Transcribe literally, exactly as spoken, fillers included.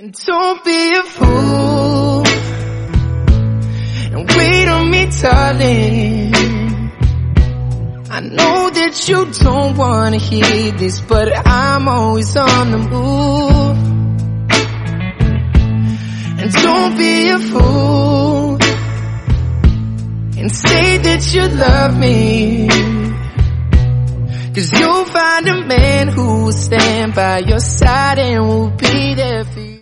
And don't be a fool and wait on me, darling. I know that you don't wanna hear this, but I'm always on the move. And don't be a fool and say that you love me, 'cause you'll find a man who will stand by your side and will be there for you.